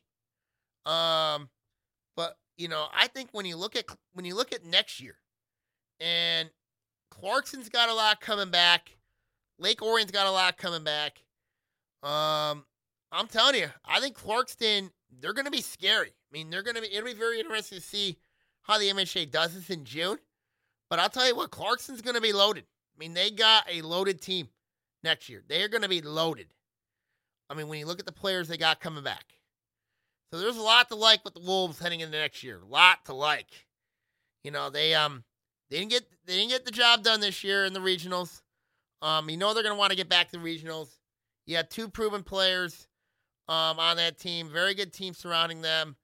Speaker 2: But I think when you look at next year, and Clarkson's got a lot coming back. Lake Orion's got a lot coming back. I'm telling you, I think Clarkston, they're going to be scary. It'll be very interesting to see how the MHA does this in June. But I'll tell you what, Clarkson's going to be loaded. They got a loaded team next year. They're going to be loaded. I mean, when you look at the players they got coming back. So there's a lot to like with the Wolves heading into next year. A lot to like. You know, they didn't get the job done this year in the regionals. You know they're going to want to get back to the regionals. You have 2 proven players on that team. Very good team surrounding them.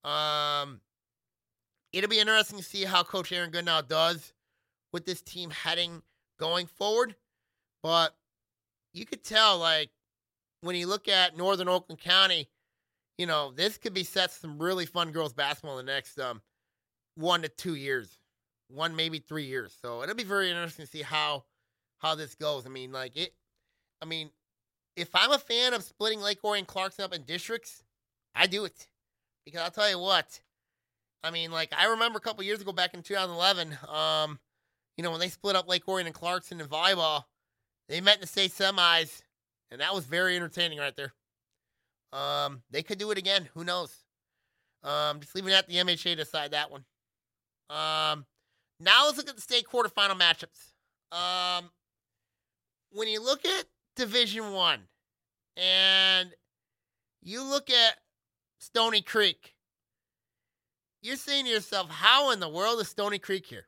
Speaker 2: It'll be interesting to see how Coach Aaron Goodnow does with this team going forward. But you could tell, like, when you look at Northern Oakland County, you know, this could be set some really fun girls basketball in the next 1 to 2 years. 1, maybe 3 years. So it'll be very interesting to see how this goes. I mean, if I'm a fan of splitting Lake Orion and Clarkson up in districts, I do it. Because I'll tell you what, I mean, like, I remember a couple years ago back in 2011, you know, when they split up Lake Orion and Clarkson in volleyball, they met in the state semis, and that was very entertaining right there. They could do it again. Who knows? Just leaving it at the MHA to decide that one. Now let's look at the state quarterfinal matchups. When you look at Division I and you look at Stony Creek, you're saying to yourself, how in the world is Stony Creek here?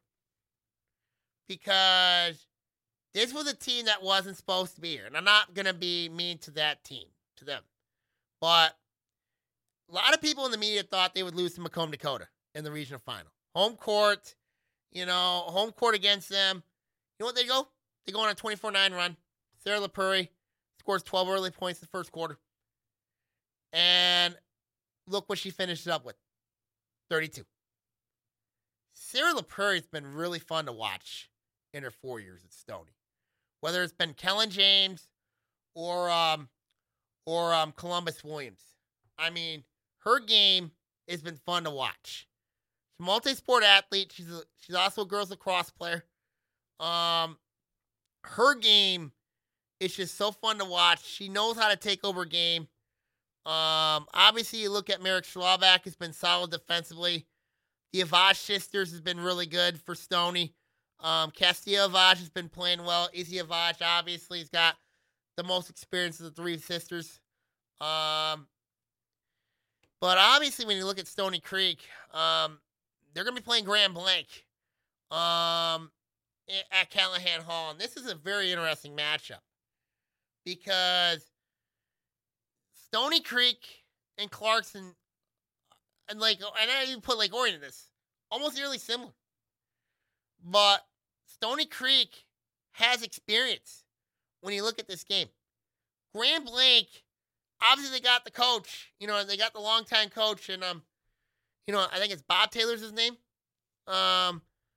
Speaker 2: Because this was a team that wasn't supposed to be here. And I'm not going to be mean to that team, to them. But a lot of people in the media thought they would lose to Macomb, Dakota in the regional final. Home court against them. You know what they go? They go on a 24-9 run. Sarah LaPrairie scores 12 early points in the first quarter. And look what she finished up with. 32. Sarah LaPrairie has been really fun to watch in her 4 years at Stony. Whether it's been Kellen James or Columbus Williams. I mean, her game has been fun to watch. She's a multi-sport athlete. She's also a girls lacrosse player. Her game is just so fun to watch. She knows how to take over a game. Obviously, you look at Merrick Schlavak, has been solid defensively. The Avash sisters has been really good for Stony. Castillo Avash has been playing well. Izzy Avash, obviously, has got the most experience of the 3 sisters. But obviously, when you look at Stony Creek, they're going to be playing Grand Blanc at Callahan Hall. And this is a very interesting matchup because Stony Creek and Clarkson, and I even put Lake Orion in this, almost nearly similar. But Stony Creek has experience when you look at this game. Grand Blanc, obviously they got the coach, they got the longtime coach, and I think it's Bob Taylor's his name. I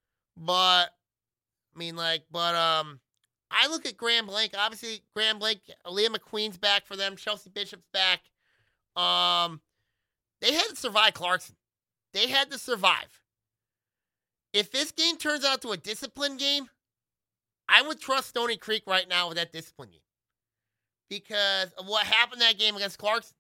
Speaker 2: look at Grand Blanc. Obviously, Grand Blanc, Aaliyah McQueen's back for them. Chelsea Bishop's back. They had to survive Clarkson. They had to survive. If this game turns out to a discipline game, I would trust Stony Creek right now with that discipline game because of what happened that game against Clarkson.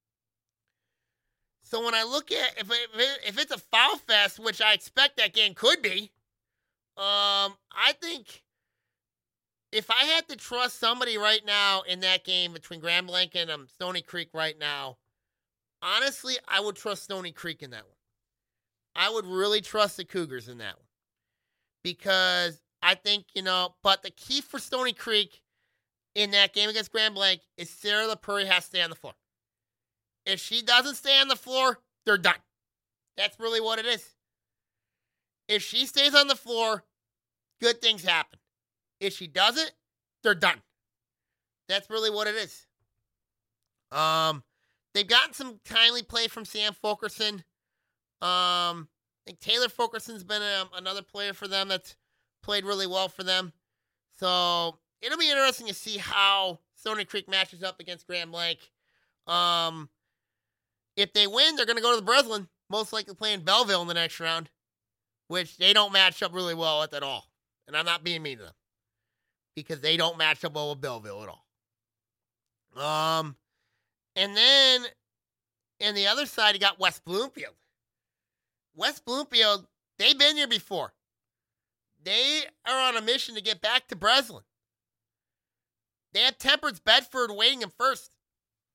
Speaker 2: So when I look at if it's a foul fest, which I expect that game could be, I think if I had to trust somebody right now in that game between Grand Blanc and Stony Creek right now, honestly, I would trust Stony Creek in that one. I would really trust the Cougars in that one. Because I think, but the key for Stony Creek in that game against Grand Blanc is Sarah LaPrairie has to stay on the floor. If she doesn't stay on the floor, they're done. That's really what it is. If she stays on the floor, good things happen. If she doesn't, they're done. That's really what it is. They've gotten some timely play from Sam Fulkerson. I think Taylor Fulkerson's been another player for them that's played really well for them. So it'll be interesting to see how Stony Creek matches up against Grand Blanc. If they win, they're going to go to the Breslin, most likely playing Belleville in the next round, which they don't match up really well at all. And I'm not being mean to them because they don't match up well with Belleville at all. And then on the other side, you got West Bloomfield. West Bloomfield, they've been here before. They are on a mission to get back to Breslin. They have Temperance Bedford waiting in first.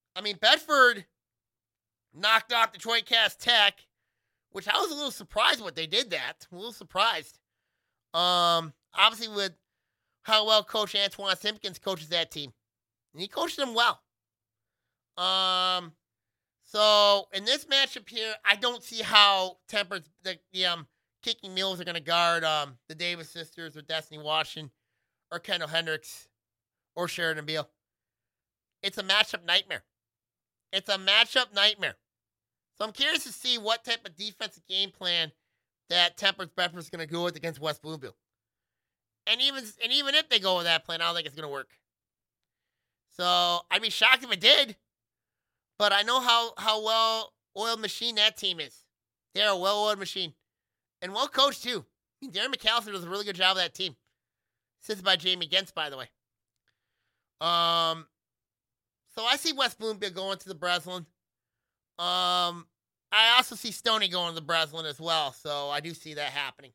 Speaker 2: I mean, Bedford knocked off Detroit Cast Tech, which I was a little surprised what they did that. A little surprised. Obviously with how well Coach Antoine Simpkins coaches that team. And he coached them well. So in this matchup here, I don't see how Temperance, the Kicking Mules are going to guard the Davis sisters or Destiny Washington or Kendall Hendricks or Sheridan Beal. It's a matchup nightmare. So I'm curious to see what type of defensive game plan that Temperance Bedford is going to go with against West Bloomfield. And even if they go with that plan, I don't think it's going to work. So I'd be shocked if it did. But I know how well-oiled machine that team is. They're a well-oiled machine. And well-coached, too. I mean, Darren McAllister does a really good job of that team. Assisted by Jamie Gens, by the way. So I see West Bloomfield going to the Breslin. I also see Stony going to the Breslin as well. So I do see that happening.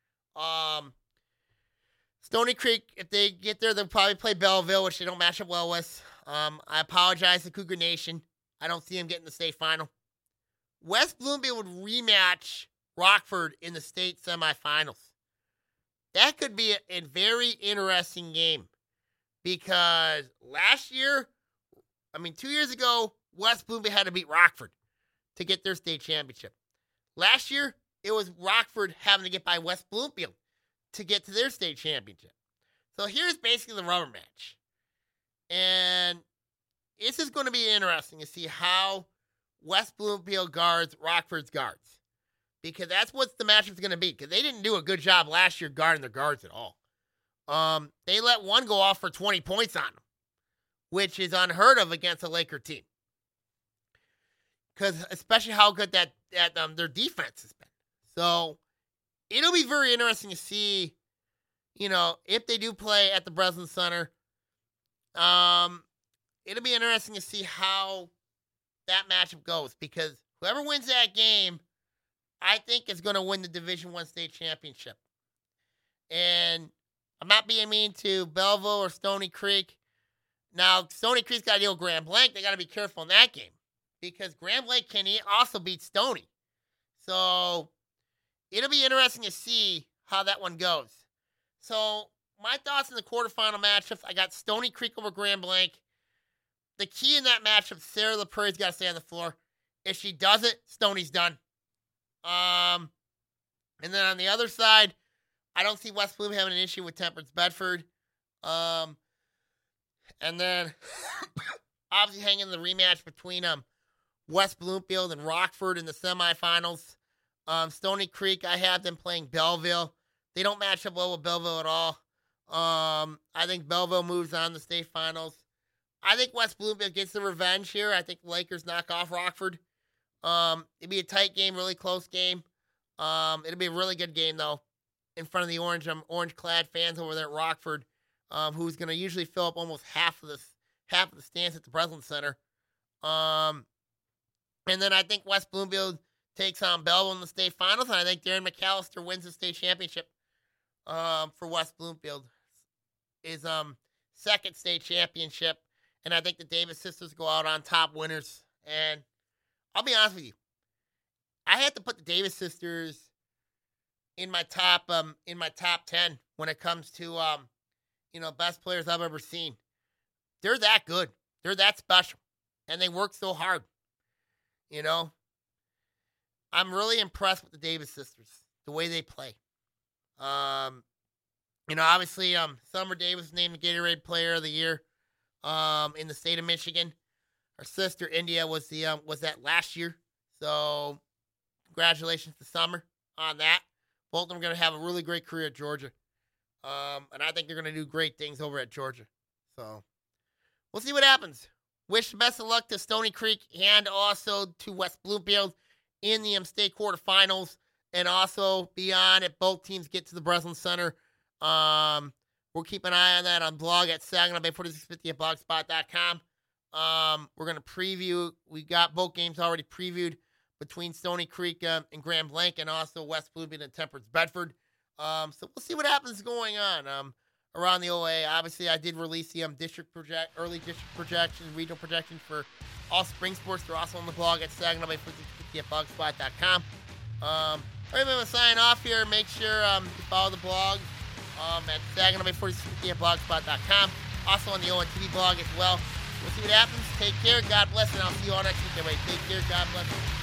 Speaker 2: Stony Creek, if they get there, they'll probably play Belleville, which they don't match up well with. I apologize to Cougar Nation. I don't see them getting the state final. West Bloomfield would rematch Rockford in the state semifinals. That could be a very interesting game because 2 years ago, West Bloomfield had to beat Rockford to get their state championship. Last year, it was Rockford having to get by West Bloomfield to get to their state championship. So here's basically the rubber match. And this is going to be interesting to see how West Bloomfield guards Rockford's guards. Because that's what the matchup's going to be. Because they didn't do a good job last year guarding their guards at all. They let one go off for 20 points on them, which is unheard of against a Laker team. Because especially how good that their defense has been. So it'll be very interesting to see, if they do play at the Breslin Center. It'll be interesting to see how that matchup goes because whoever wins that game, I think is going to win the Division I state championship. And I'm not being mean to Belleville or Stony Creek. Now, Stony Creek's got to deal with Grand Blanc. They got to be careful in that game because Grand Blanc can also beat Stony. So it'll be interesting to see how that one goes. So my thoughts in the quarterfinal matchups, I got Stony Creek over Grand Blanc. The key in that matchup, Sarah LaPrairie's got to stay on the floor. If she does it, Stony's done. And then on the other side, I don't see West Bloom having an issue with Temperance Bedford. And then obviously hanging the rematch between West Bloomfield and Rockford in the semifinals. Stony Creek, I have them playing Belleville. They don't match up well with Belleville at all. I think Belleville moves on to the state finals. I think West Bloomfield gets the revenge here. I think the Lakers knock off Rockford. It'd be a tight game, really close game. It'll be a really good game, though, in front of the orange-clad fans over there at Rockford, who's going to usually fill up almost half of the stands at the Breslin Center. And then I think West Bloomfield takes on Belleville in the state finals, and I think Darren McAllister wins the state championship for West Bloomfield. Is second state championship, and I think the Davis sisters go out on top winners. And I'll be honest with you, I had to put the Davis sisters in my top 10 when it comes to best players I've ever seen. They're that good. They're that special, and they work so hard. I'm really impressed with the Davis sisters, the way they play. Obviously, Summer Davis was named the Gatorade Player of the Year in the state of Michigan. Her sister India was that last year. So, congratulations to Summer on that. Both of them are going to have a really great career at Georgia. And I think they're going to do great things over at Georgia. So, we'll see what happens. Wish the best of luck to Stony Creek and also to West Bloomfield in the state quarterfinals. And also beyond, if both teams get to the Breslin Center, we'll keep an eye on that on blog at SaginawBay4650 at blogspot.com. We're going to preview. We got both games already previewed between Stony Creek and Grand Blanc and also West Bloomfield and Temperance Bedford. So we'll see what happens going on around the OA. Obviously, I did release the early district projections, regional projections for all spring sports. They're also on the blog at SaginawBay4650@blogspot.com. I'm going to sign off here. Make sure you follow the blog at SaginawBay4650@blogspot.com. Also on the ONTV blog as well. We'll see what happens. Take care. God bless, and I'll see you all next week. Everybody, take care. God bless.